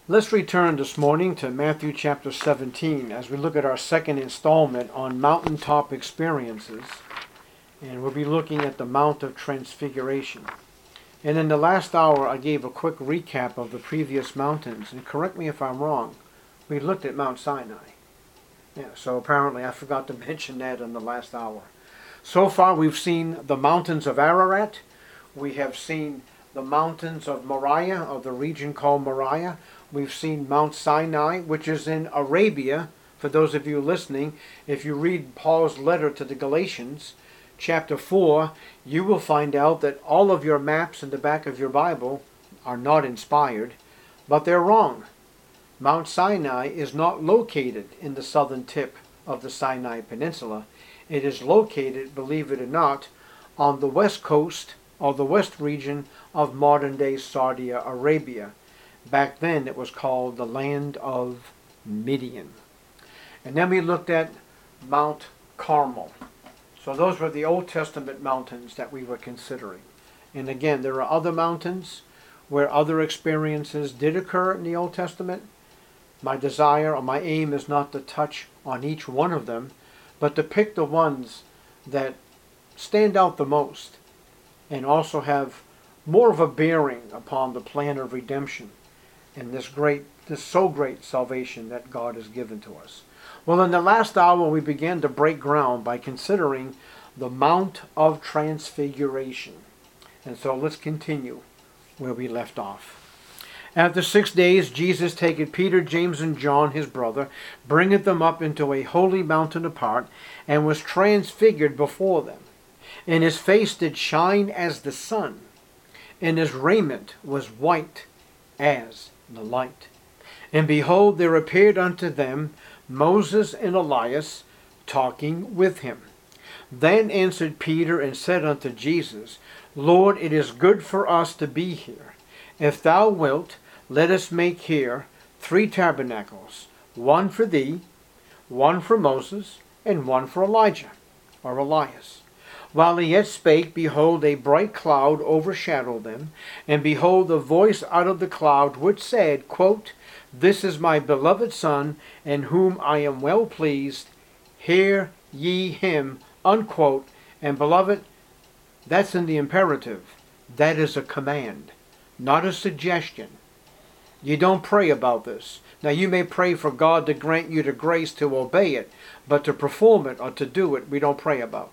Let's return this morning to Matthew chapter 17 as we look at our second installment on mountaintop experiences. And we'll be looking at the Mount of Transfiguration. And in the last hour, I gave a quick recap of the previous mountains. And correct me if I'm wrong, we looked at Mount Sinai. Yeah, so apparently I forgot to mention that in the last hour. So far we've seen the mountains of Ararat. We have seen the mountains of Moriah, of the region called Moriah. We've seen Mount Sinai, which is in Arabia. For those of you listening, if you read Paul's letter to the Galatians, chapter 4, you will find out that all of your maps in the back of your Bible are not inspired, but they're wrong. Mount Sinai is not located in the southern tip of the Sinai Peninsula. It is located, believe it or not, on the west coast or the west region of modern-day Saudi Arabia. Back then it was called the land of Midian. And then we looked at Mount Carmel. So those were the Old Testament mountains that we were considering. And again, there are other mountains where other experiences did occur in the Old Testament. My desire or my aim is not to touch on each one of them, but to pick the ones that stand out the most and also have more of a bearing upon the plan of redemption and this so great salvation that God has given to us. Well, in the last hour we began to break ground by considering the Mount of Transfiguration. And so let's continue where we left off. After 6 days, Jesus taketh Peter, James, and John, his brother, bringeth them up into a holy mountain apart, and was transfigured before them. And his face did shine as the sun, and his raiment was white as the light. And behold, there appeared unto them Moses and Elias, talking with him. Then answered Peter and said unto Jesus, Lord, it is good for us to be here. If thou wilt, let us make here 3 tabernacles, one for thee, one for Moses, and one for Elijah, or Elias. While he yet spake, behold, a bright cloud overshadowed them, and behold, a voice out of the cloud, which said, quote, This is my beloved Son, in whom I am well pleased. Hear ye him, unquote. And beloved, that's in the imperative. That is a command, not a suggestion. You don't pray about this. Now you may pray for God to grant you the grace to obey it, but to perform it or to do it, we don't pray about.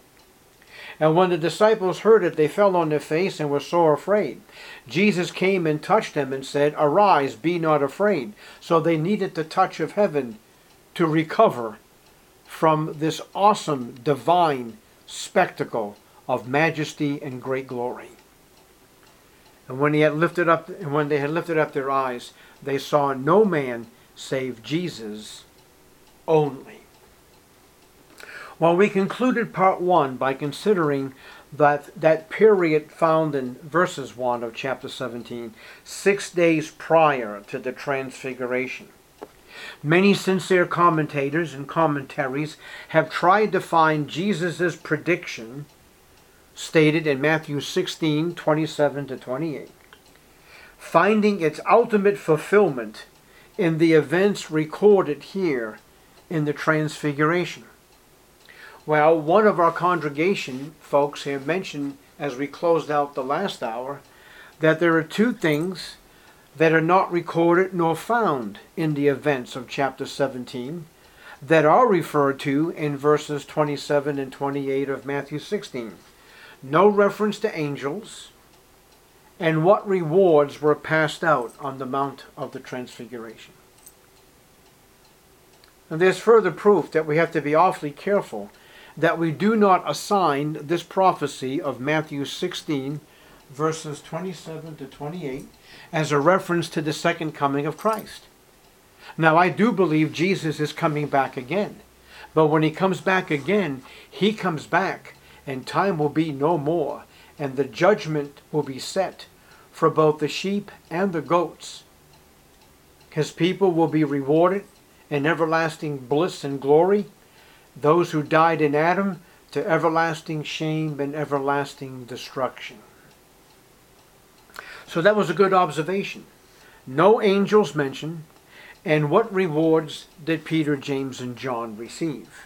And when the disciples heard it, they fell on their face and were sore afraid. Jesus came and touched them and said, Arise, be not afraid. So they needed the touch of heaven to recover from this awesome divine spectacle of majesty and great glory. And when they had lifted up their eyes, they saw no man save Jesus only. Well, we concluded part 1 by considering that period found in verses 1 of chapter 17, 6 days prior to the Transfiguration. Many sincere commentators and commentaries have tried to find Jesus' prediction stated in Matthew 16, 27 to 28, finding its ultimate fulfillment in the events recorded here in the Transfiguration. Well, one of our congregation folks here mentioned as we closed out the last hour that there are 2 things that are not recorded nor found in the events of chapter 17 that are referred to in verses 27 and 28 of Matthew 16. No reference to angels, and what rewards were passed out on the Mount of the Transfiguration. And there's further proof that we have to be awfully careful that we do not assign this prophecy of Matthew 16, verses 27 to 28, as a reference to the second coming of Christ. Now, I do believe Jesus is coming back again, but when he comes back again, he comes back and time will be no more, and the judgment will be set for both the sheep and the goats. His people will be rewarded in everlasting bliss and glory. Those who died in Adam to everlasting shame and everlasting destruction. So that was a good observation, No angels mentioned. And what rewards did Peter, James, and John receive?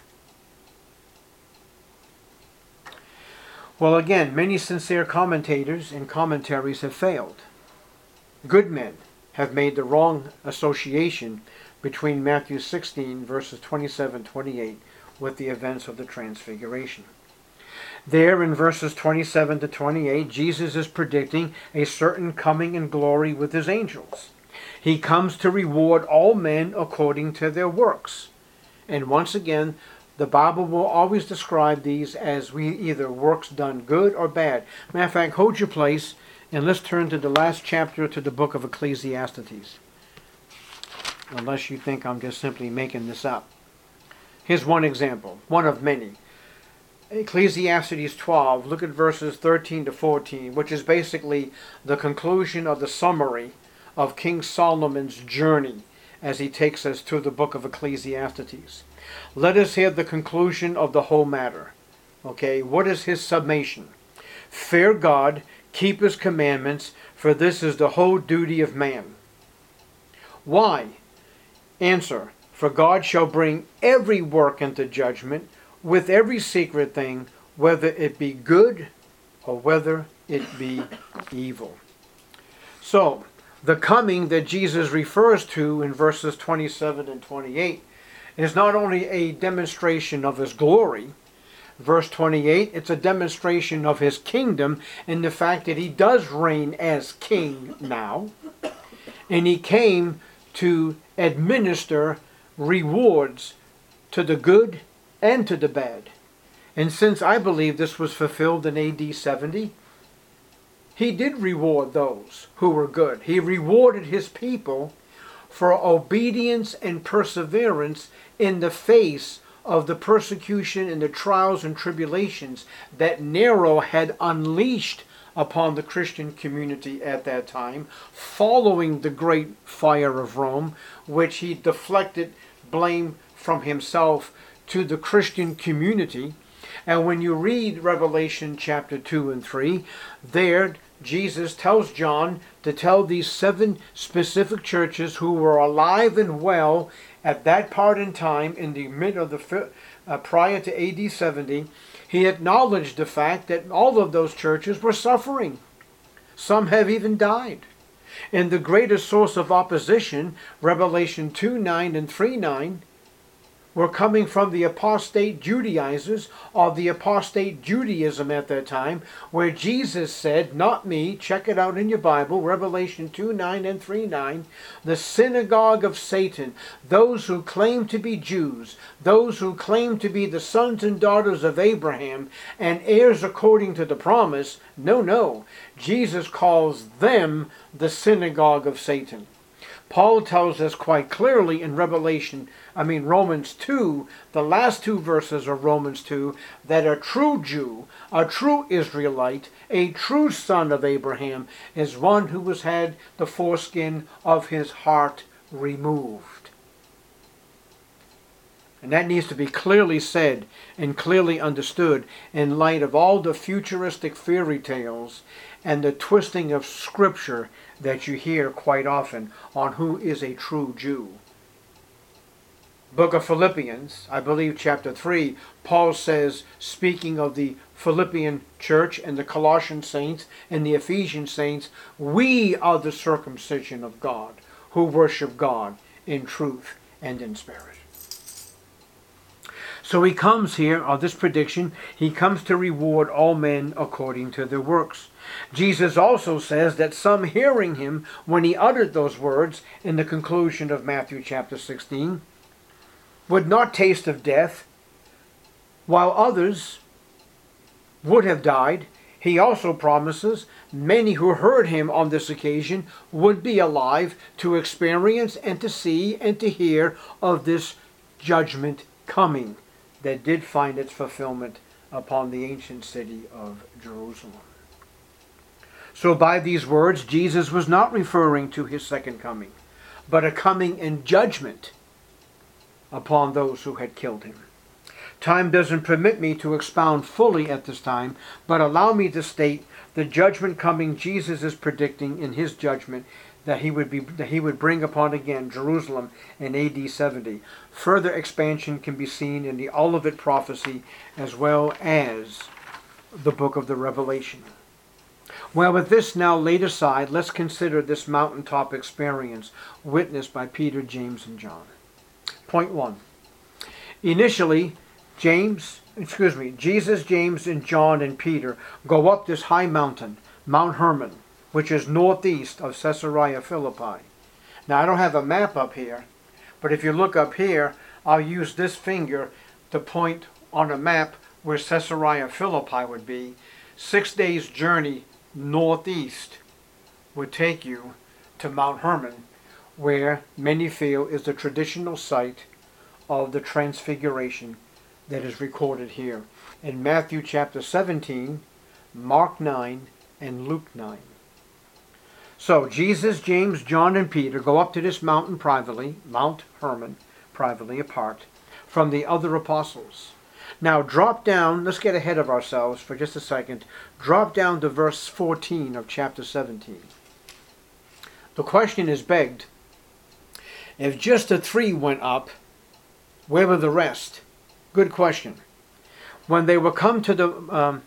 Well, again, many sincere commentators and commentaries have failed. Good men have made the wrong association between Matthew 16, verses 27-28, with the events of the Transfiguration. There in verses 27 to 28, Jesus is predicting a certain coming in glory with his angels. He comes to reward all men according to their works. And once again, the Bible will always describe these as either works done good or bad. Matter of fact, hold your place and let's turn to the last chapter to the book of Ecclesiastes. Unless you think I'm just simply making this up. Here's one example, one of many. Ecclesiastes 12, look at verses 13 to 14, which is basically the conclusion of the summary of King Solomon's journey as he takes us through the book of Ecclesiastes. Let us hear the conclusion of the whole matter. Okay, what is his summation? Fear God, keep his commandments, for this is the whole duty of man. Why? Answer, for God shall bring every work into judgment with every secret thing, whether it be good or whether it be evil. So, the coming that Jesus refers to in verses 27 and 28 is not only a demonstration of his glory. Verse 28, it's a demonstration of his kingdom and the fact that he does reign as king now. And he came to administer rewards to the good and to the bad. And since I believe this was fulfilled in AD 70, he did reward those who were good. He rewarded his people for obedience and perseverance in the face of the persecution and the trials and tribulations that Nero had unleashed upon the Christian community at that time, following the great fire of Rome, which he deflected blame from himself to the Christian community. And when you read Revelation chapter 2 and 3, there Jesus tells John to tell these 7 specific churches who were alive and well at that part in time in the mid of the prior to AD 70. He acknowledged the fact that all of those churches were suffering. Some have even died. And the greatest source of opposition, Revelation 2:9 and 3:9, were coming from the apostate Judaizers or the apostate Judaism at that time, where Jesus said, not me, check it out in your Bible, Revelation 2:9 and 3:9, the synagogue of Satan, those who claim to be Jews, those who claim to be the sons and daughters of Abraham and heirs according to the promise. No, Jesus calls them the synagogue of Satan. Paul tells us quite clearly in Romans 2, the last 2 verses of Romans 2, that a true Jew, a true Israelite, a true son of Abraham is one who has had the foreskin of his heart removed. And that needs to be clearly said and clearly understood in light of all the futuristic fairy tales and the twisting of Scripture that you hear quite often on who is a true Jew. Book of Philippians, I believe chapter 3, Paul says, speaking of the Philippian church and the Colossian saints and the Ephesian saints, we are the circumcision of God, who worship God in truth and in spirit. So he comes here, on this prediction, he comes to reward all men according to their works. Jesus also says that some hearing him when he uttered those words in the conclusion of Matthew chapter 16 would not taste of death, while others would have died. He also promises many who heard him on this occasion would be alive to experience and to see and to hear of this judgment coming that did find its fulfillment upon the ancient city of Jerusalem. So by these words, Jesus was not referring to his second coming, but a coming in judgment upon those who had killed him. Time doesn't permit me to expound fully at this time, but allow me to state the judgment coming, Jesus is predicting in his judgment that he would bring upon again Jerusalem in AD 70. Further expansion can be seen in the Olivet prophecy as well as the book of the Revelation. Well, with this now laid aside, let's consider this mountaintop experience witnessed by Peter, James, and John. Point 1. Initially, Jesus, James, and John and Peter go up this high mountain, Mount Hermon, which is northeast of Caesarea Philippi. Now, I don't have a map up here, but if you look up here, I'll use this finger to point on a map where Caesarea Philippi would be. 6 days' journey northeast would take you to Mount Hermon, where many feel is the traditional site of the Transfiguration that is recorded here in Matthew chapter 17, Mark 9, and Luke 9. So Jesus, James, John, and Peter go up to this mountain privately, Mount Hermon, privately apart from the other apostles. Now drop down, let's get ahead of ourselves for just a second. Drop down to verse 14 of chapter 17. The question is begged, if just the 3 went up, where were the rest? Good question. When they were come to the,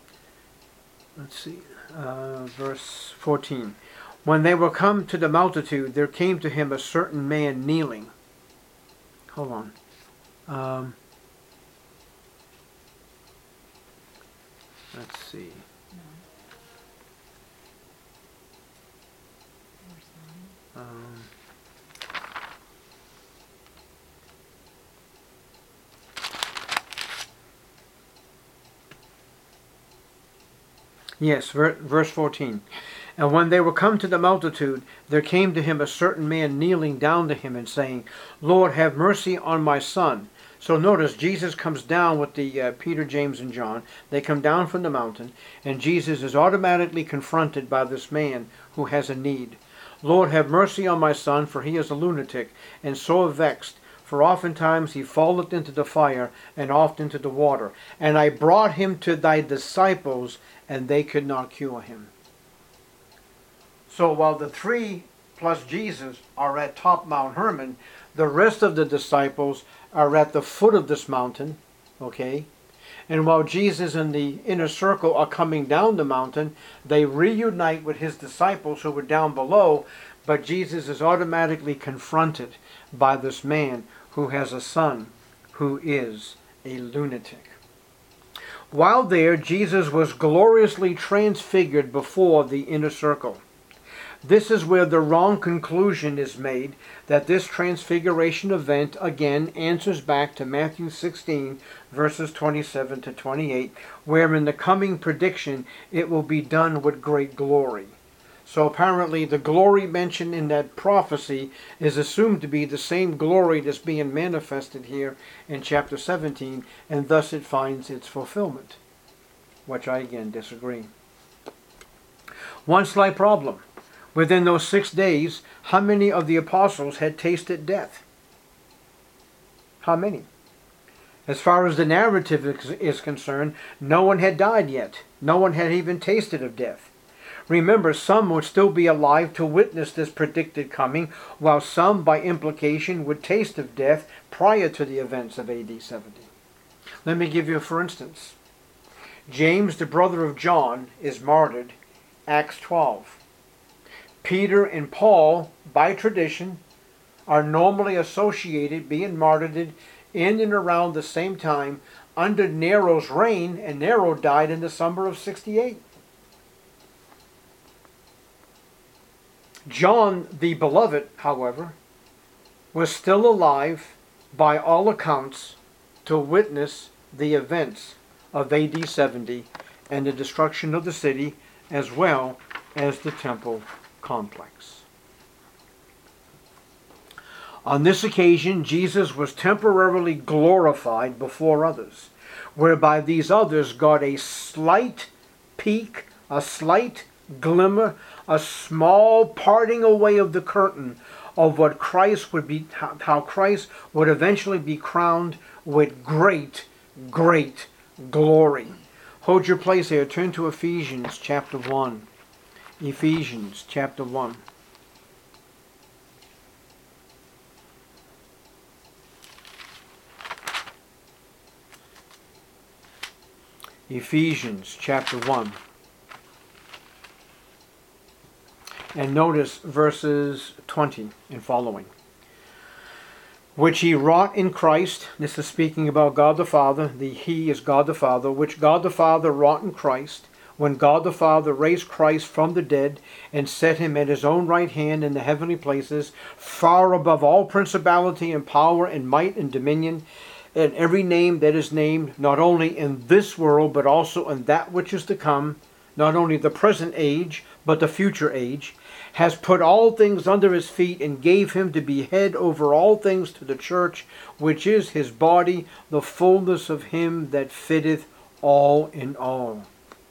verse 14. When they were come to the multitude, there came to him a certain man kneeling. Hold on. Let's see. Yes, verse 14. And when they were come to the multitude, there came to him a certain man kneeling down to him and saying, Lord, have mercy on my son. So notice, Jesus comes down with the Peter, James, and John. They come down from the mountain, and Jesus is automatically confronted by this man who has a need. Lord, have mercy on my son, for he is a lunatic, and sore vexed. For oftentimes he falleth into the fire, and oft into the water. And I brought him to thy disciples, and they could not cure him. So while the 3 plus Jesus are at top Mount Hermon, the rest of the disciples are at the foot of this mountain, okay? And while Jesus and the inner circle are coming down the mountain, they reunite with his disciples who were down below, but Jesus is automatically confronted by this man who has a son who is a lunatic. While there, Jesus was gloriously transfigured before the inner circle. This is where the wrong conclusion is made that this transfiguration event again answers back to Matthew 16 verses 27 to 28, where in the coming prediction it will be done with great glory. So apparently the glory mentioned in that prophecy is assumed to be the same glory that's being manifested here in chapter 17, and thus it finds its fulfillment, which I again disagree. One slight problem. Within those 6 days, how many of the apostles had tasted death? How many? As far as the narrative is concerned, no one had died yet. No one had even tasted of death. Remember, some would still be alive to witness this predicted coming, while some, by implication, would taste of death prior to the events of AD 70. Let me give you for instance. James, the brother of John, is martyred, Acts 12. Peter and Paul, by tradition, are normally associated, being martyred in and around the same time under Nero's reign, and Nero died in the summer of 68. John the Beloved, however, was still alive by all accounts to witness the events of AD 70 and the destruction of the city as well as the temple complex. On this occasion, Jesus was temporarily glorified before others, whereby these others got a slight peek, a slight glimmer, a small parting away of the curtain of what Christ would be, how Christ would eventually be crowned with great, great glory. Hold your place here. Turn to Ephesians chapter 1. Ephesians chapter 1. Ephesians chapter 1. And notice verses 20 and following. Which he wrought in Christ. This is speaking about God the Father. The He is God the Father. Which God the Father wrought in Christ, when God the Father raised Christ from the dead and set him at his own right hand in the heavenly places, far above all principality and power and might and dominion, and every name that is named, not only in this world, but also in that which is to come, not only the present age, but the future age, has put all things under his feet, and gave him to be head over all things to the church, which is his body, the fullness of him that fitteth all in all.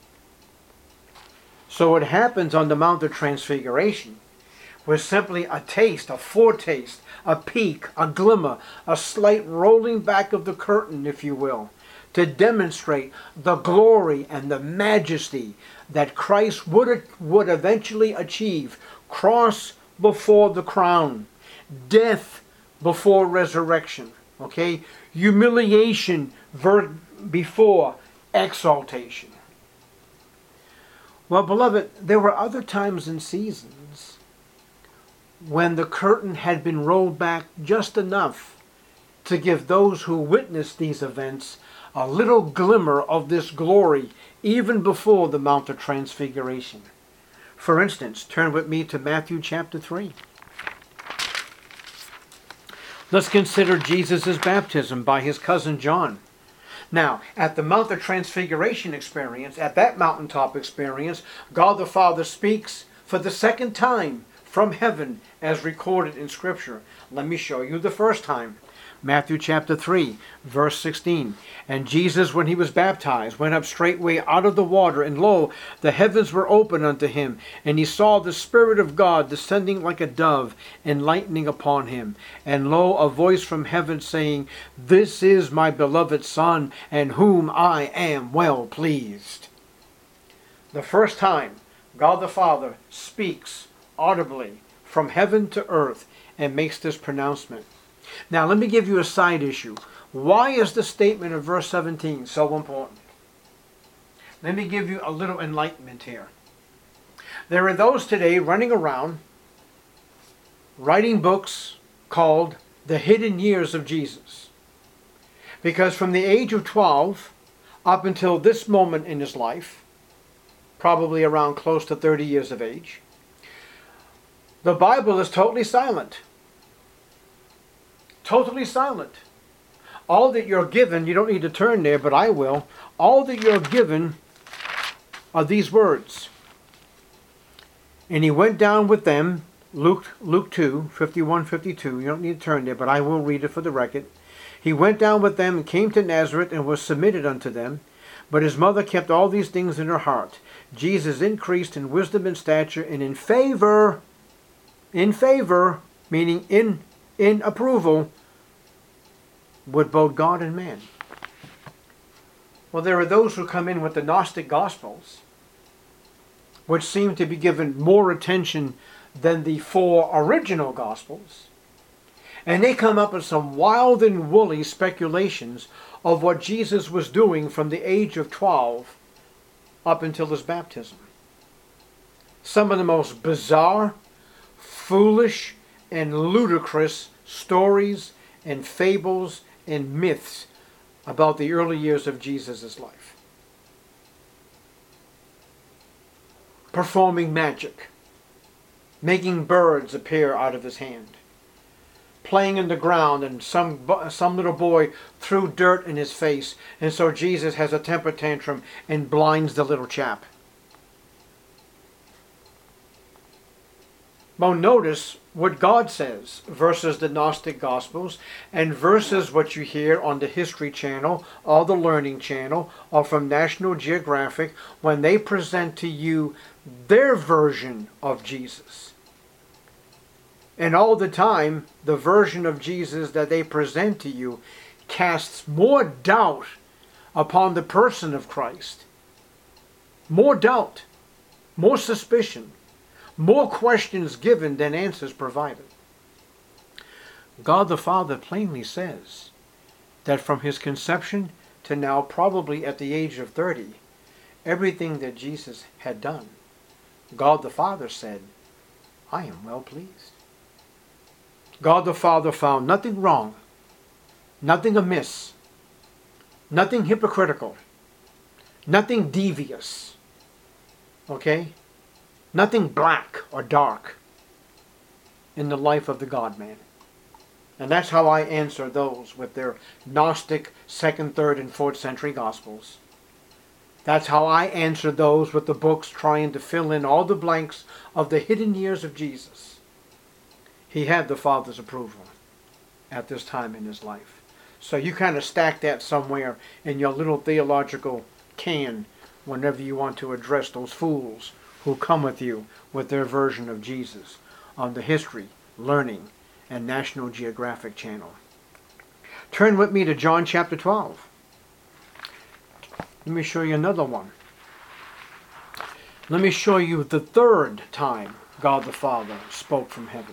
So what happens on the Mount of Transfiguration was simply a taste, a foretaste, a peek, a glimmer, a slight rolling back of the curtain, if you will, to demonstrate the glory and the majesty that Christ would eventually achieve. Cross before the crown, death before resurrection, okay? Humiliation before exaltation. Well, beloved, there were other times and seasons when the curtain had been rolled back just enough to give those who witnessed these events a little glimmer of this glory even before the Mount of Transfiguration. For instance, turn with me to Matthew chapter 3. Let's consider Jesus' baptism by his cousin John. Now, at the Mount of Transfiguration experience, at that mountaintop experience, God the Father speaks for the second time from heaven as recorded in Scripture. Let me show you the first time. Matthew chapter 3, verse 16. And Jesus, when he was baptized, went up straightway out of the water, and lo, the heavens were opened unto him, and he saw the Spirit of God descending like a dove, and lighting upon him. And lo, a voice from heaven saying, This is my beloved Son, in whom I am well pleased. The first time God the Father speaks audibly from heaven to earth and makes this pronouncement. Now, let me give you a side issue. Why is the statement of verse 17 so important? Let me give you a little enlightenment here. There are those today running around writing books called The Hidden Years of Jesus. Because from the age of 12 up until this moment in his life, probably around close to 30 years of age, the Bible is totally silent. Totally silent. All that you're given, you don't need to turn there, but I will. All that you're given are these words. And he went down with them, Luke 2, 51, 52. You don't need to turn there, but I will read it for the record. He went down with them and came to Nazareth and was submitted unto them. But his mother kept all these things in her heart. Jesus increased in wisdom and stature and in favor, meaning in approval, with both God and man. Well, there are those who come in with the Gnostic Gospels, which seem to be given more attention than the four original Gospels. And they come up with some wild and woolly speculations of what Jesus was doing from the age of 12 up until his baptism. Some of the most bizarre, foolish, and ludicrous stories and fables and myths about the early years of Jesus' life. Performing magic, making birds appear out of his hand, playing in the ground, and some little boy threw dirt in his face, and so Jesus has a temper tantrum and blinds the little chap. Now notice what God says versus the Gnostic Gospels and versus what you hear on the History Channel or the Learning Channel or from National Geographic when they present to you their version of Jesus. And all the time, the version of Jesus that they present to you casts more doubt upon the person of Christ more doubt, more suspicion, more questions given than answers provided. God the Father plainly says that from his conception to now, probably at the age of 30, everything that Jesus had done, God the Father said, I am well pleased. God the Father found nothing wrong, nothing amiss, nothing hypocritical, nothing devious, okay? Nothing black or dark in the life of the God-man. And that's how I answer those with their Gnostic 2nd, 3rd, and 4th century Gospels. That's how I answer those with the books trying to fill in all the blanks of the hidden years of Jesus. He had the Father's approval at this time in his life. So you kind of stack that somewhere in your little theological can whenever you want to address those fools who come with you with their version of Jesus on the History, Learning, and National Geographic Channel. Turn with me to John chapter 12. Let me show you another one. Let me show you the third time God the Father spoke from heaven.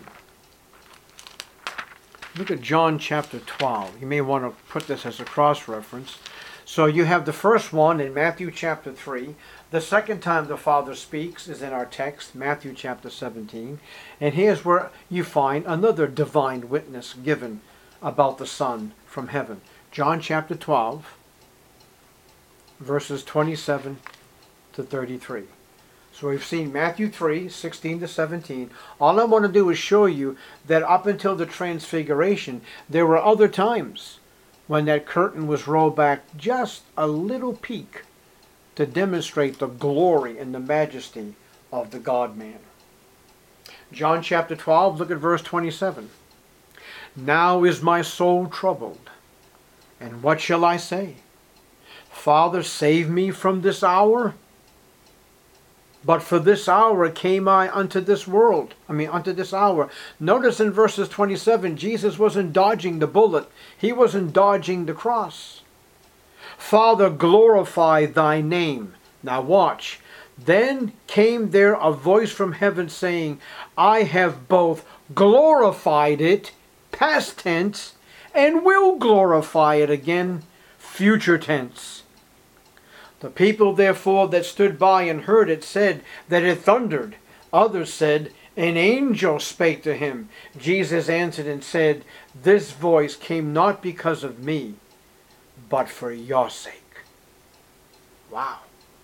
Look at John chapter 12. You may want to put this as a cross-reference. So you have the first one in Matthew chapter 3. The second time the Father speaks is in our text, Matthew chapter 17. And here's where you find another divine witness given about the Son from heaven. John chapter 12, verses 27 to 33. So we've seen Matthew 3, 16 to 17. All I want to do is show you that up until the Transfiguration, there were other times when that curtain was rolled back just a little peek to demonstrate the glory and the majesty of the God-man. John chapter 12, look at verse 27. Now is my soul troubled, and what shall I say? Father, save me from this hour? But for this hour came I unto this world. Unto this hour. Notice in verses 27, Jesus wasn't dodging the bullet. He wasn't dodging the cross. Father, glorify thy name. Now watch. Then came there a voice from heaven saying, I have both glorified it, past tense, and will glorify it again, future tense. The people, therefore, that stood by and heard it said that it thundered. Others said, an angel spake to him. Jesus answered and said, this voice came not because of me, but for your sake. Wow.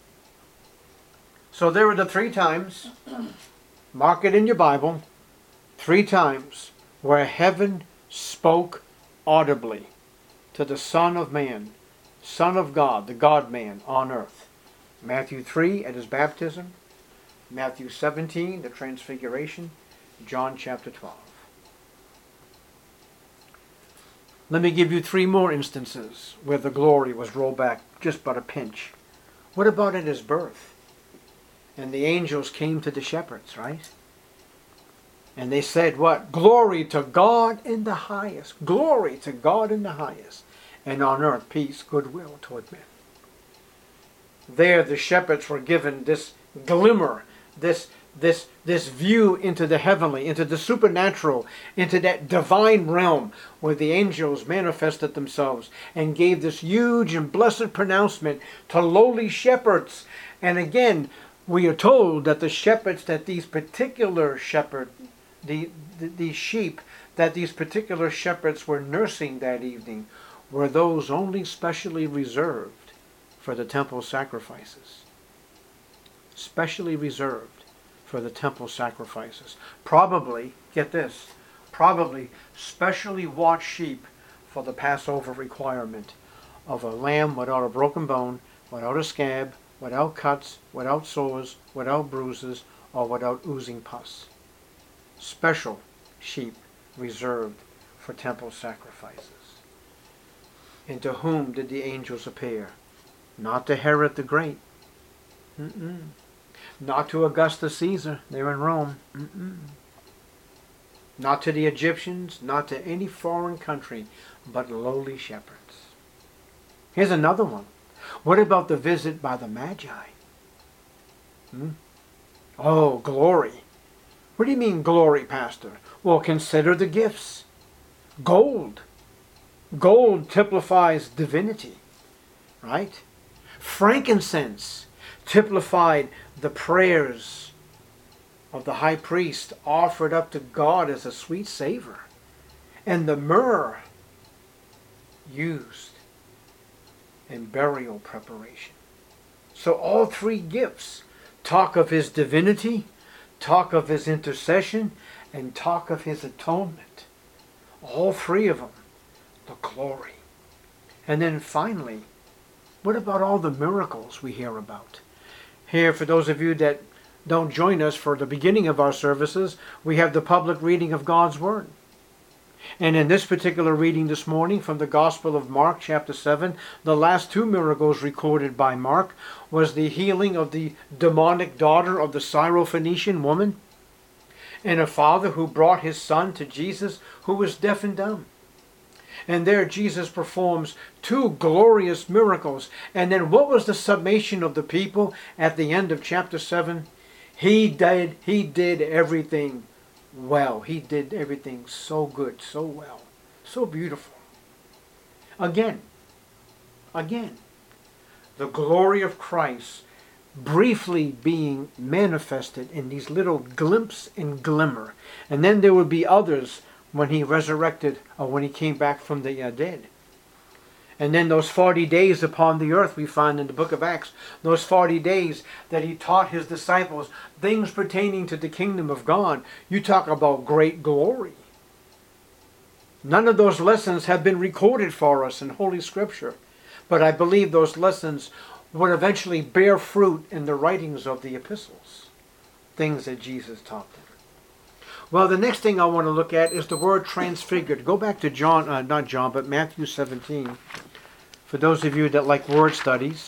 So there were the 3 times, mark it in your Bible, 3 times where heaven spoke audibly to the Son of Man, Son of God, the God-man on earth. Matthew 3 at his baptism, Matthew 17, the Transfiguration, John chapter 12. Let me give you 3 more instances where the glory was rolled back just but a pinch. What about at his birth? And the angels came to the shepherds, right? And they said what? Glory to God in the highest. Glory to God in the highest. And on earth peace, goodwill toward men. There the shepherds were given this glimmer, this view into the heavenly, into the supernatural, into that divine realm where the angels manifested themselves and gave this huge and blessed pronouncement to lowly shepherds. And again, we are told that the shepherds, that these particular shepherds, these sheep that these particular shepherds were nursing that evening were those only specially reserved for the temple sacrifices. Specially reserved for the temple sacrifices. Probably, get this, probably specially watched sheep for the Passover requirement of a lamb without a broken bone, without a scab, without cuts, without sores, without bruises, or without oozing pus. Special sheep reserved for temple sacrifices. And to whom did the angels appear? Not to Herod the Great. Not to Augustus Caesar. They're in Rome. Not to the Egyptians. Not to any foreign country, but lowly shepherds. Here's another one. What about the visit by the Magi? Hmm? Oh, glory. What do you mean glory, Pastor? Well, consider the gifts. Gold. Gold typifies divinity, right? Frankincense typified the prayers of the high priest offered up to God as a sweet savor. And the myrrh used in burial preparation. So all three gifts talk of his divinity, talk of his intercession, and talk of his atonement. All three of them, the glory. And then finally, what about all the miracles we hear about? Here, for those of you that don't join us for the beginning of our services, we have the public reading of God's Word. And in this particular reading this morning from the Gospel of Mark chapter 7, the last two miracles recorded by Mark was the healing of the demonic daughter of the Syrophoenician woman and a father who brought his son to Jesus who was deaf and dumb. And there Jesus performs two glorious miracles. And then what was the summation of the people at the end of chapter 7? He did everything well. He did everything so good, so well, so beautiful. Again, the glory of Christ briefly being manifested in these little glimpse and glimmer. And then there would be others when he resurrected or when he came back from the dead. And then those 40 days upon the earth we find in the book of Acts, those 40 days that he taught his disciples things pertaining to the kingdom of God. You talk about great glory. None of those lessons have been recorded for us in Holy Scripture, but I believe those lessons would eventually bear fruit in the writings of the epistles, things that Jesus taught them. Well, the next thing I want to look at is the word transfigured. Go back to Matthew 17. For those of you that like word studies.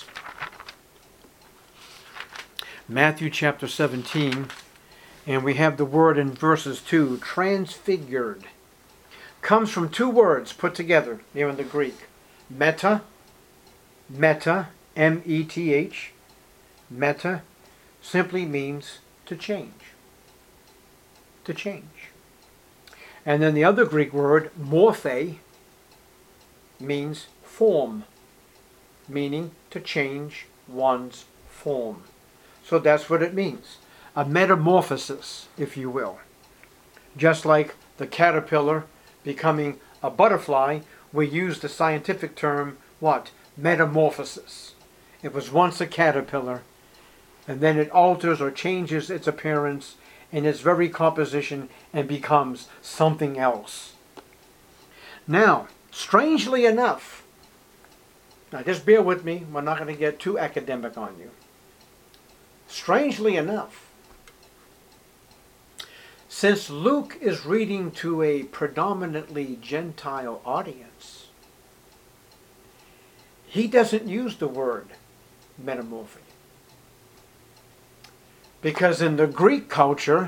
Matthew chapter 17. And we have the word in verses 2. Transfigured. Comes from two words put together here in the Greek. Meta, M-E-T-H. Meta simply means to change. To change. And then the other Greek word, morphe, means form, meaning to change one's form. So that's what it means. A metamorphosis, if you will. Just like the caterpillar becoming a butterfly, we use the scientific term, what? Metamorphosis. It was once a caterpillar, and then it alters or changes its appearance in its very composition and becomes something else. Now, strangely enough, now just bear with me, we're not going to get too academic on you. Strangely enough, since Luke is reading to a predominantly Gentile audience, he doesn't use the word metamorphe. Because in the Greek culture,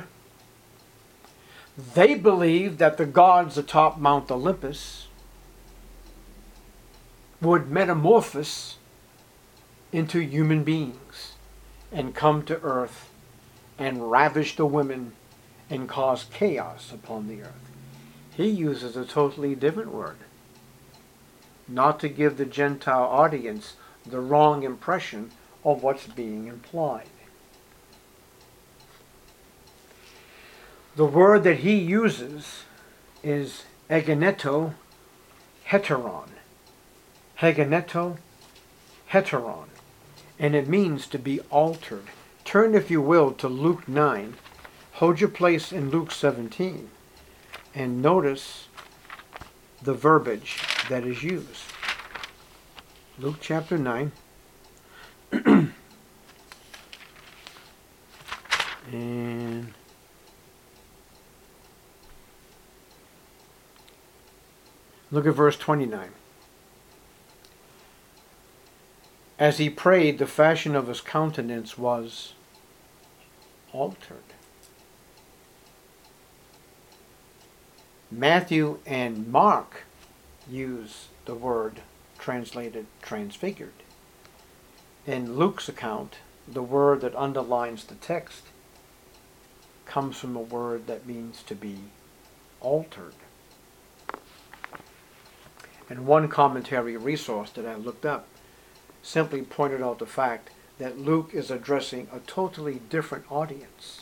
they believed that the gods atop Mount Olympus would metamorphose into human beings and come to earth and ravish the women and cause chaos upon the earth. He uses a totally different word, not to give the Gentile audience the wrong impression of what's being implied. The word that he uses is egeneto heteron. Hegeneto heteron. And it means to be altered. Turn, if you will, to Luke 9. Hold your place in Luke 17. And notice the verbiage that is used. Luke chapter 9. And look at verse 29. As he prayed, the fashion of his countenance was altered. Matthew and Mark use the word translated transfigured. In Luke's account, the word that underlines the text comes from a word that means to be altered. And one commentary resource that I looked up simply pointed out the fact that Luke is addressing a totally different audience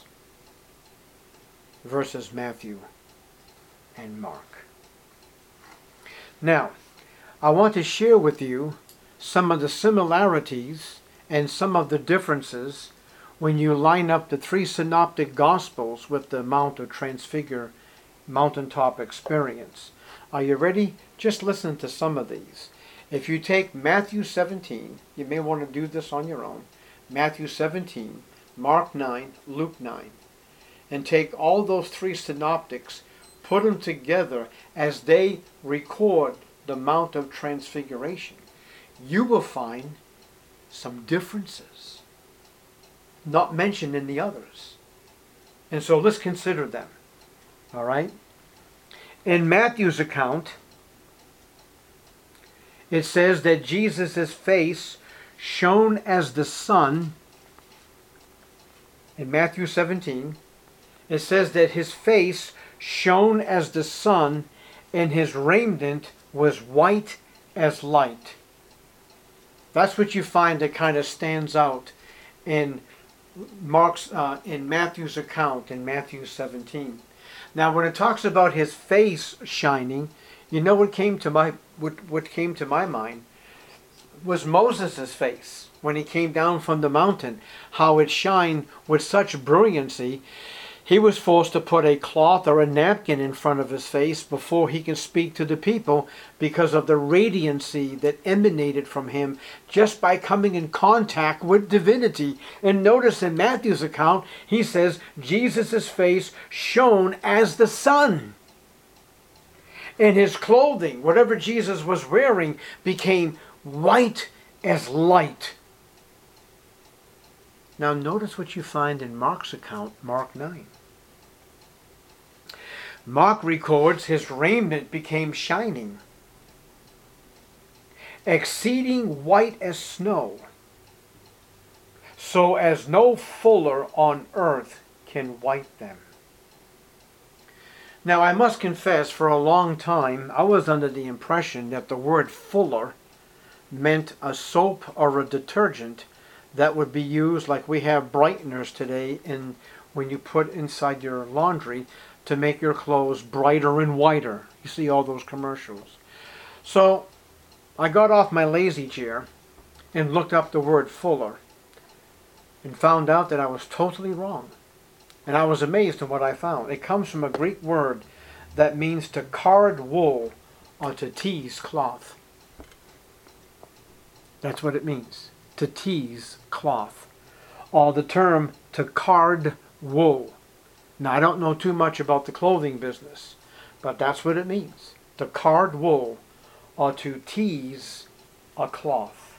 versus Matthew and Mark. Now, I want to share with you some of the similarities and some of the differences when you line up the three synoptic gospels with the Mount of mountaintop experience. Are you ready? Just listen to some of these. If you take Matthew 17, you may want to do this on your own, Matthew 17, Mark 9, Luke 9, and take all those three synoptics, put them together as they record the Mount of Transfiguration, you will find some differences not mentioned in the others. And so let's consider them. All right? In Matthew's account, it says that Jesus' face shone as the sun. In Matthew 17, it says that his face shone as the sun, and his raiment was white as light. That's what you find that kind of stands out in Matthew's account in Matthew 17. Now, when it talks about his face shining, you know what came to my mind was Moses' face when he came down from the mountain, how it shined with such brilliancy. He was forced to put a cloth or a napkin in front of his face before he can speak to the people because of the radiancy that emanated from him just by coming in contact with divinity. And notice in Matthew's account, he says Jesus' face shone as the sun. And his clothing, whatever Jesus was wearing, became white as light. Now notice what you find in Mark's account, Mark 9. Mark records his raiment became shining, exceeding white as snow, so as no fuller on earth can white them. Now I must confess, for a long time I was under the impression that the word fuller meant a soap or a detergent that would be used like we have brighteners today when you put inside your laundry to make your clothes brighter and whiter. You see all those commercials. So I got off my lazy chair and looked up the word fuller and found out that I was totally wrong. And I was amazed at what I found. It comes from a Greek word that means to card wool or to tease cloth. That's what it means, to tease cloth. Or the term to card wool. Now, I don't know too much about the clothing business, but that's what it means, to card wool or to tease a cloth.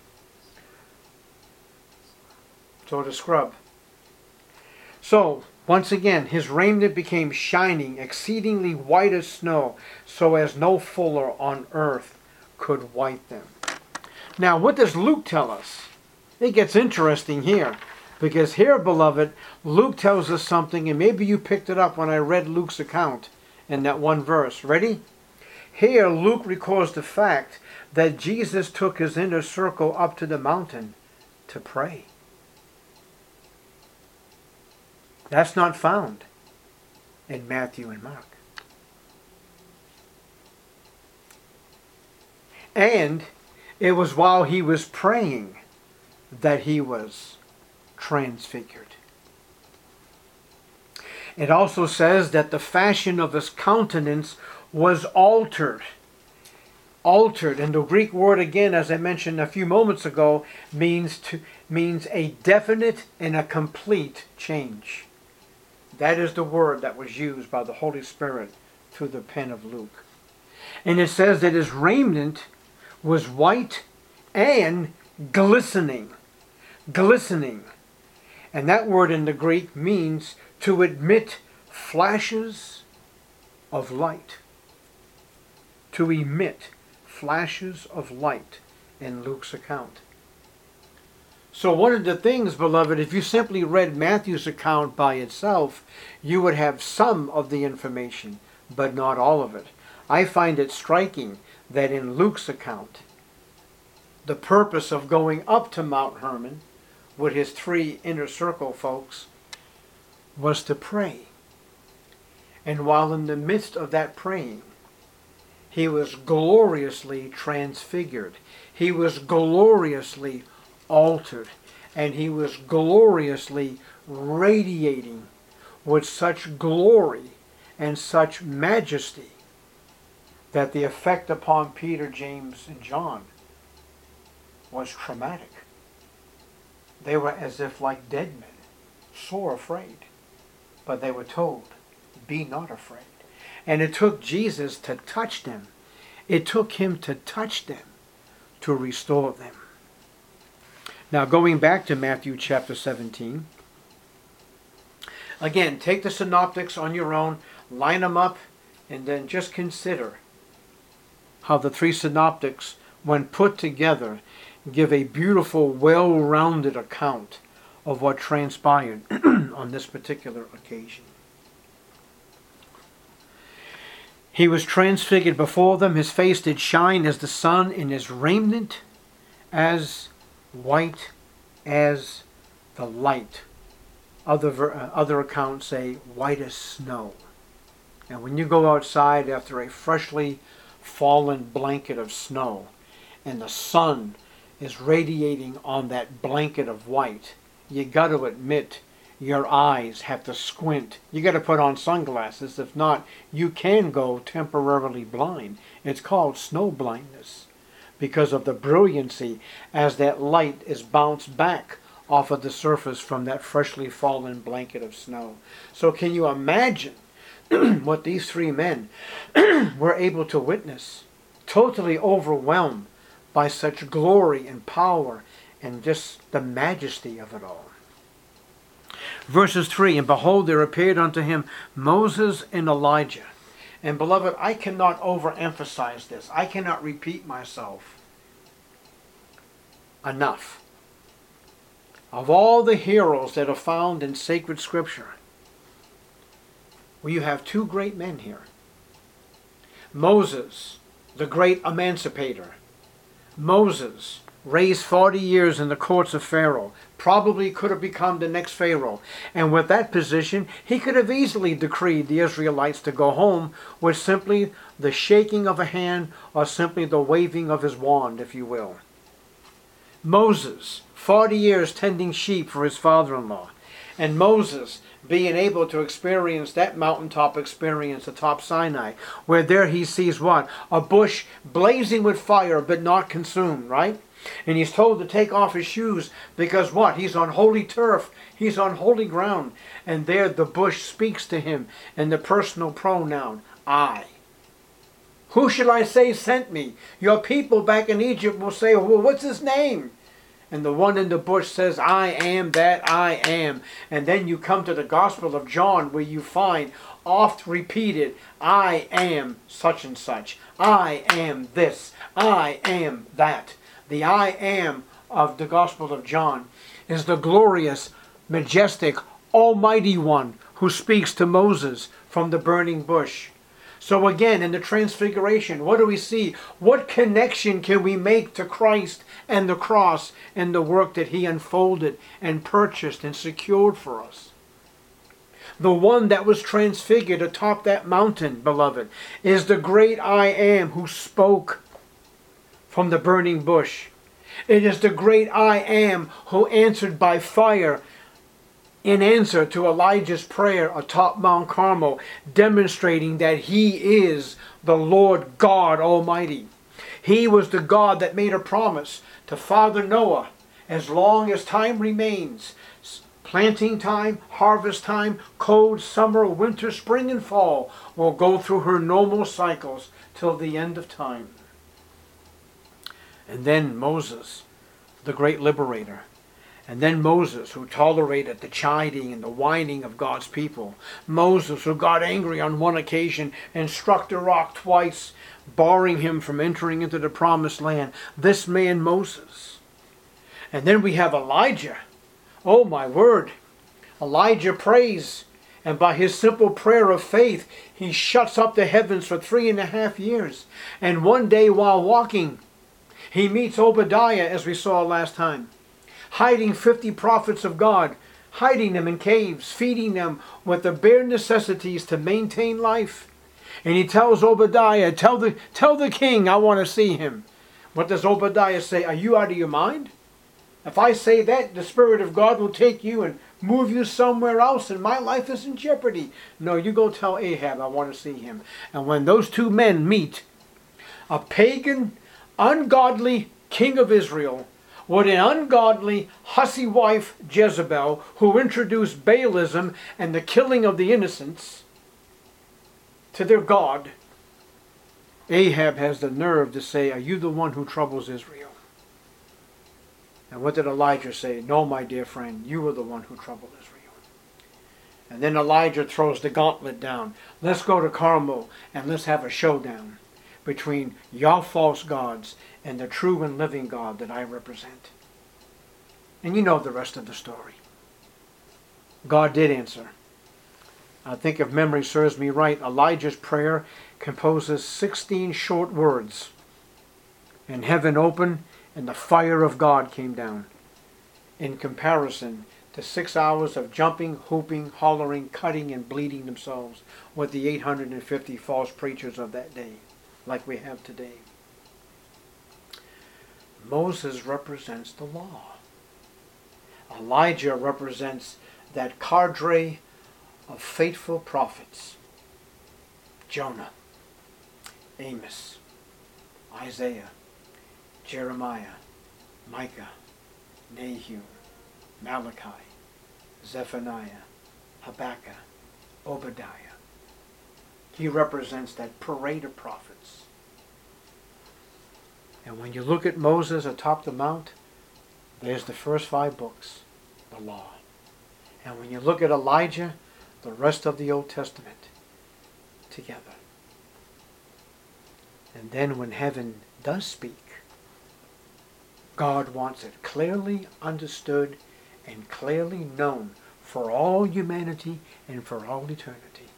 So to scrub. So, once again, his raiment became shining, exceedingly white as snow, so as no fuller on earth could white them. Now, what does Luke tell us? It gets interesting here. Because here, beloved, Luke tells us something, and maybe you picked it up when I read Luke's account in that one verse. Ready? Here, Luke records the fact that Jesus took his inner circle up to the mountain to pray. That's not found in Matthew and Mark. And it was while he was praying that he was transfigured. It also says that the fashion of his countenance was altered. Altered, and the Greek word again, as I mentioned a few moments ago, means a definite and a complete change. That is the word that was used by the Holy Spirit through the pen of Luke. And it says that his raiment was white and glistening. Glistening. And that word in the Greek means to emit flashes of light. To emit flashes of light in Luke's account. So one of the things, beloved, if you simply read Matthew's account by itself, you would have some of the information, but not all of it. I find it striking that in Luke's account, the purpose of going up to Mount Hermon with his 3 inner circle folks was to pray. And while in the midst of that praying, he was gloriously transfigured. He was gloriously altered. And he was gloriously radiating with such glory and such majesty that the effect upon Peter, James, and John was traumatic. They were as if like dead men, sore afraid. But they were told, be not afraid. And it took Jesus to touch them. It took him to touch them to restore them. Now going back to Matthew chapter 17. Again, take the synoptics on your own, line them up, and then just consider how the 3 synoptics, when put together, give a beautiful, well-rounded account of what transpired on this particular occasion. He was transfigured before them. His face did shine as the sun, and his raiment as white as the light. Other accounts say white as snow. And when you go outside after a freshly fallen blanket of snow, and the sun is radiating on that blanket of white, you got to admit your eyes have to squint. You got to put on sunglasses. If not, you can go temporarily blind. It's called snow blindness because of the brilliancy as that light is bounced back off of the surface from that freshly fallen blanket of snow. So can you imagine what these 3 men were able to witness? Totally overwhelmed by such glory and power and just the majesty of it all. Verses 3, and behold, there appeared unto him Moses and Elijah. And beloved, I cannot overemphasize this. I cannot repeat myself enough. Of all the heroes that are found in sacred scripture, well, you have 2 great men here. Moses, the great emancipator. Moses, raised 40 years in the courts of Pharaoh, probably could have become the next Pharaoh. And with that position, he could have easily decreed the Israelites to go home with simply the shaking of a hand or simply the waving of his wand, if you will. Moses, 40 years tending sheep for his father-in-law. And Moses being able to experience that mountaintop experience atop Sinai, where there he sees what? A bush blazing with fire but not consumed, right? And he's told to take off his shoes because what? He's on holy turf. He's on holy ground. And there the bush speaks to him in the personal pronoun, I. Who shall I say sent me? Your people back in Egypt will say, well, what's his name? And the one in the bush says, I am that I am. And then you come to the Gospel of John where you find oft repeated, I am such and such. I am this. I am that. The I am of the Gospel of John is the glorious, majestic, almighty one who speaks to Moses from the burning bush. So again, in the Transfiguration, what do we see? What connection can we make to Christ and the cross and the work that he unfolded and purchased and secured for us? The one that was transfigured atop that mountain, beloved, is the great I am who spoke from the burning bush. It is the great I am who answered by fire in answer to Elijah's prayer atop Mount Carmel, demonstrating that he is the Lord God Almighty. He was the God that made a promise to Father Noah, as long as time remains, planting time, harvest time, cold, summer, winter, spring, and fall will go through her normal cycles till the end of time. And then Moses, the great liberator. And then Moses, who tolerated the chiding and the whining of God's people. Moses, who got angry on one occasion and struck the rock twice, barring him from entering into the promised land. This man Moses. And then we have Elijah. Oh my word. Elijah prays, and by his simple prayer of faith, he shuts up the heavens for 3.5 years. And one day while walking, he meets Obadiah, as we saw last time, hiding 50 prophets of God, hiding them in caves, feeding them with the bare necessities to maintain life. And he tells Obadiah, tell the king I want to see him. What does Obadiah say? Are you out of your mind? If I say that, the Spirit of God will take you and move you somewhere else, and my life is in jeopardy. No, you go tell Ahab I want to see him. And when those two men meet, a pagan, ungodly king of Israel with an ungodly, hussy wife, Jezebel, who introduced Baalism and the killing of the innocents to their God, Ahab has the nerve to say, are you the one who troubles Israel? And what did Elijah say? No, my dear friend, you are the one who troubled Israel. And then Elijah throws the gauntlet down. Let's go to Carmel and let's have a showdown between your false gods and the true and living God that I represent. And you know the rest of the story. God did answer. I think if memory serves me right, Elijah's prayer composes 16 short words. And heaven opened and the fire of God came down. In comparison to 6 hours of jumping, whooping, hollering, cutting, and bleeding themselves with the 850 false preachers of that day, like we have today. Moses represents the law. Elijah represents that cadre of faithful prophets. Jonah, Amos, Isaiah, Jeremiah, Micah, Nahum, Malachi, Zephaniah, Habakkuk, Obadiah. He represents that parade of prophets. And when you look at Moses atop the mount, there's the first 5 books, the law. And when you look at Elijah, the rest of the Old Testament together. And then when heaven does speak, God wants it clearly understood and clearly known for all humanity and for all eternity.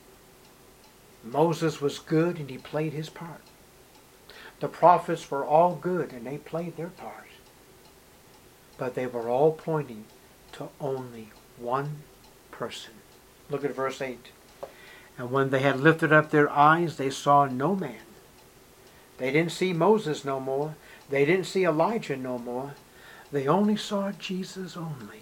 Moses was good and he played his part. The prophets were all good and they played their part. But they were all pointing to only one person. Look at verse 8. And when they had lifted up their eyes, they saw no man. They didn't see Moses no more. They didn't see Elijah no more. They only saw Jesus only.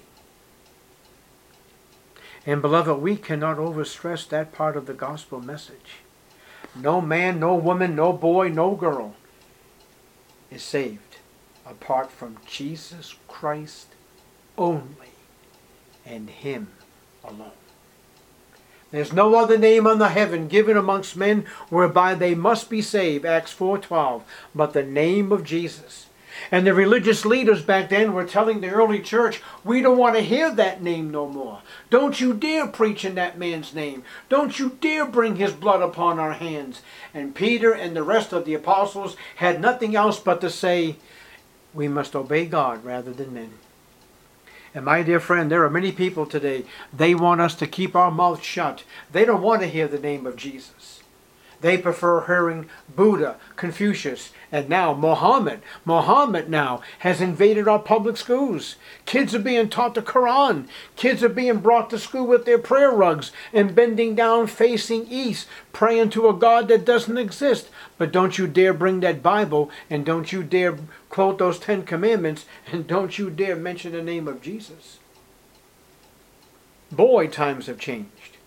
And beloved, we cannot overstress that part of the gospel message. No man, no woman, no boy, no girl is saved apart from Jesus Christ only and Him alone. There's no other name under heaven given amongst men whereby they must be saved, Acts 4:12, but the name of Jesus. And the religious leaders back then were telling the early church, we don't want to hear that name no more. Don't you dare preach in that man's name. Don't you dare bring his blood upon our hands. And Peter and the rest of the apostles had nothing else but to say, we must obey God rather than men. And my dear friend, there are many people today, they want us to keep our mouth shut. They don't want to hear the name of Jesus. They prefer hearing Buddha, Confucius, and now Mohammed. Mohammed now has invaded our public schools. Kids are being taught the Quran. Kids are being brought to school with their prayer rugs and bending down facing east, praying to a God that doesn't exist. But don't you dare bring that Bible, and don't you dare quote those 10 commandments, and don't you dare mention the name of Jesus. Boy, times have changed.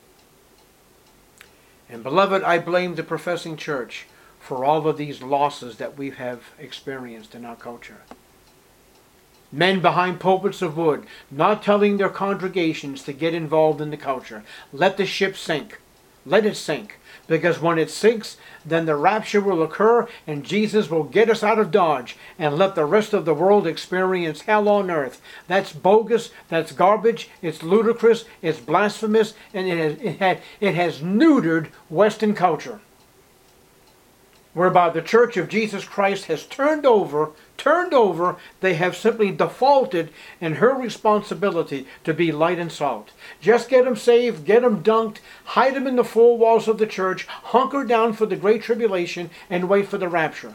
And beloved, I blame the professing church for all of these losses that we have experienced in our culture. Men behind pulpits of wood, not telling their congregations to get involved in the culture. Let the ship sink. Let it sink. Because when it sinks, then the rapture will occur and Jesus will get us out of Dodge and let the rest of the world experience hell on earth. That's bogus, that's garbage, it's ludicrous, it's blasphemous, and it has neutered Western culture. whereby the Church of Jesus Christ has turned over, they have simply defaulted in her responsibility to be light and salt. Just get them saved, get them dunked, hide them in the four walls of the church, hunker down for the Great Tribulation, and wait for the rapture.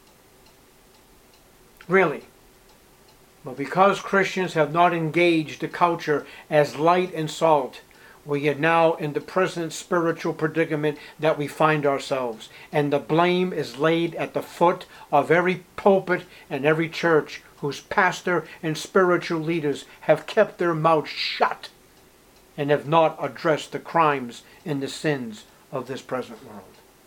Really. But because Christians have not engaged the culture as light and salt, we are now in the present spiritual predicament that we find ourselves. And the blame is laid at the foot of every pulpit and every church whose pastor and spiritual leaders have kept their mouths shut and have not addressed the crimes and the sins of this present world.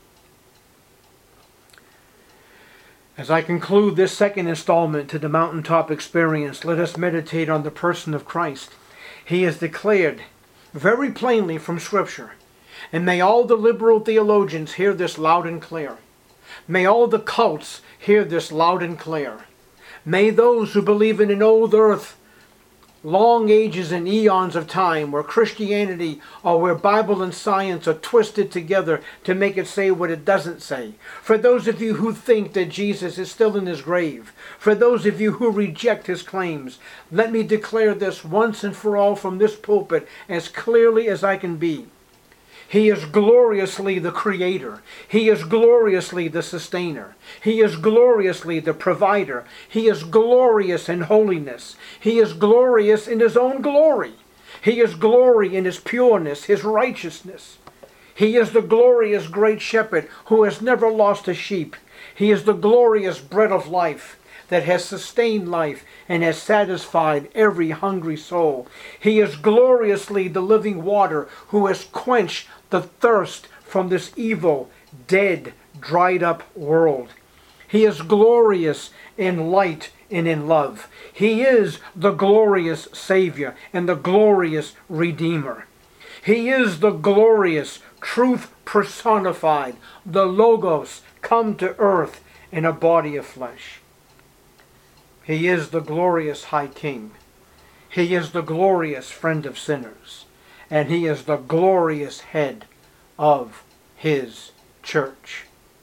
As I conclude this second installment to the mountaintop experience, let us meditate on the person of Christ. He is declared very plainly from Scripture. And may all the liberal theologians hear this loud and clear. May all the cults hear this loud and clear. May those who believe in an old earth, long ages and eons of time, where Christianity or where Bible and science are twisted together to make it say what it doesn't say. For those of you who think that Jesus is still in his grave, for those of you who reject his claims, let me declare this once and for all from this pulpit as clearly as I can be. He is gloriously the creator. He is gloriously the sustainer. He is gloriously the provider. He is glorious in holiness. He is glorious in his own glory. He is glory in his pureness, his righteousness. He is the glorious great shepherd who has never lost a sheep. He is the glorious bread of life that has sustained life and has satisfied every hungry soul. He is gloriously the living water who has quenched the thirst from this evil, dead, dried up world. He is glorious in light and in love. He is the glorious Savior and the glorious Redeemer. He is the glorious truth personified, the Logos come to earth in a body of flesh. He is the glorious High King. He is the glorious friend of sinners. And he is the glorious head of his church.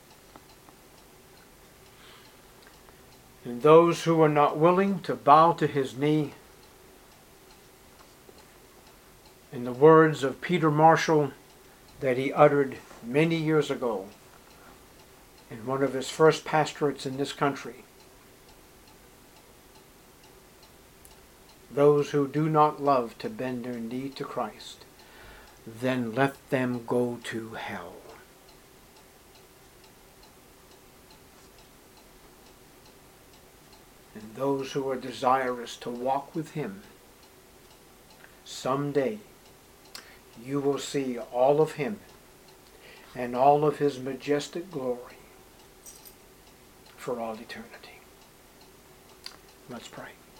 And those who are not willing to bow to his knee, in the words of Peter Marshall that he uttered many years ago in one of his first pastorates in this country, those who do not love to bend their knee to Christ, then let them go to hell. And those who are desirous to walk with him, someday you will see all of him and all of his majestic glory for all eternity. Let's pray.